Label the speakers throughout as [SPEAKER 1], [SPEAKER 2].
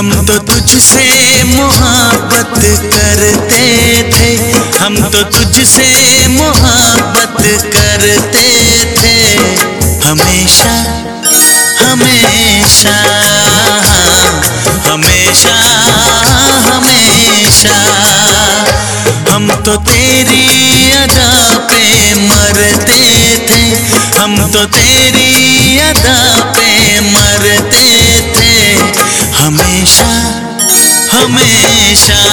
[SPEAKER 1] हम तो तुझसे मोहब्बत करते थे, हम तो तुझसे मोहब्बत करते थे, हमेशा हमेशा हमेशा हमेशा। हम तो तेरी अदा पे मरते थे, हम तो तेरी अदा पे मरते थे, हमेशा हमेशा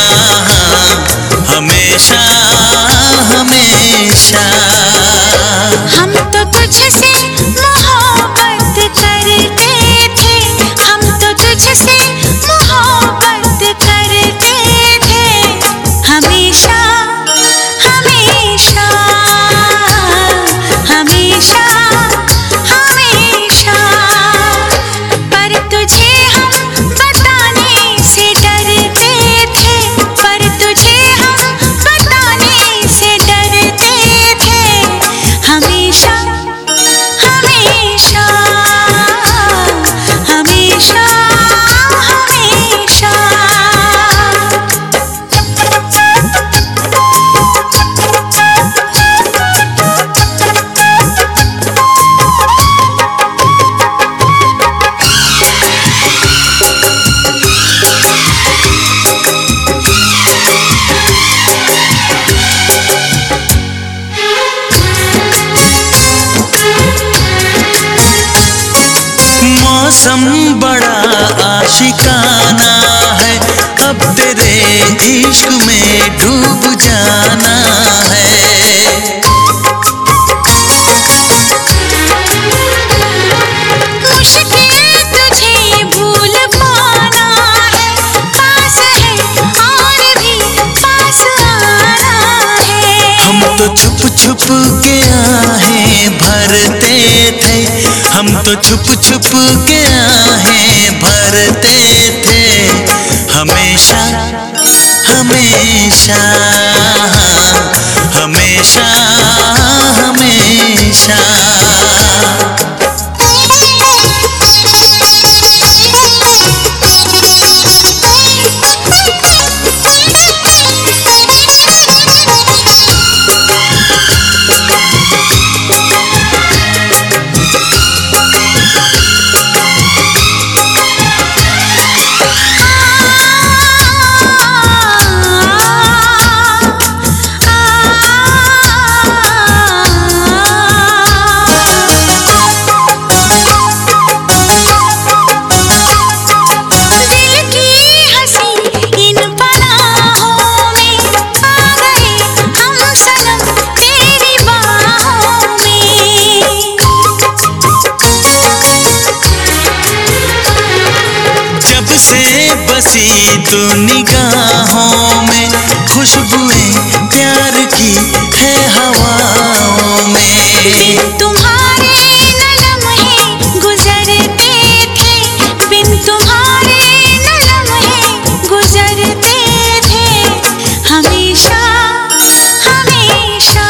[SPEAKER 1] हमेशा हमेशा।
[SPEAKER 2] हम तो तुझसे मोहब्बत करते थे, हम तो तुझसे मोहब्बत करते थे, हमेशा हमेशा हमेशा हमेशा। पर तुझे हम बताने से डरते थे, पर तुझे हम बताने से डरते थे, हमेशा हमेशा हमेशा हमेशा।
[SPEAKER 1] मौसम बड़ा आशिकाना है, अब तेरे इश्क में डूब जाना है।
[SPEAKER 2] मुश्किल तुझे भूल पाना है, पास है और भी पास आना है।
[SPEAKER 1] हम तो छुप छुप के आहें भरते थे, हम तो छुप छुप के आहें भरते थे, हमेशा हमेशा हमेशा हमेशा। बसी तू निगाहों में, खुशबुएं प्यार की है हवाओं में।
[SPEAKER 2] तुम्हारे न लम्हे गुजरते थे, बिन तुम्हारे न लम्हे गुजरते थे, हमेशा हमेशा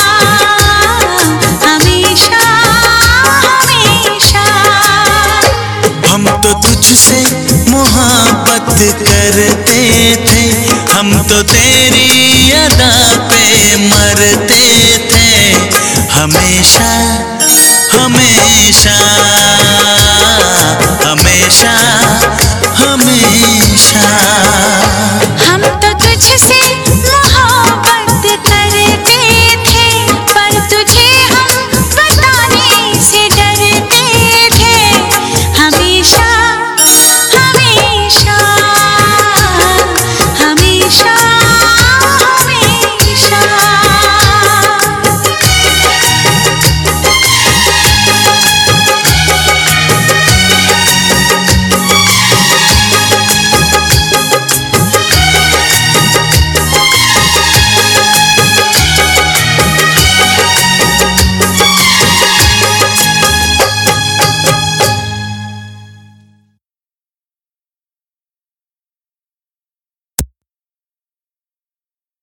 [SPEAKER 2] हमेशा हमेशा।
[SPEAKER 1] हम तो तुझसे मोहब्बत करते थे, हम तो तेरे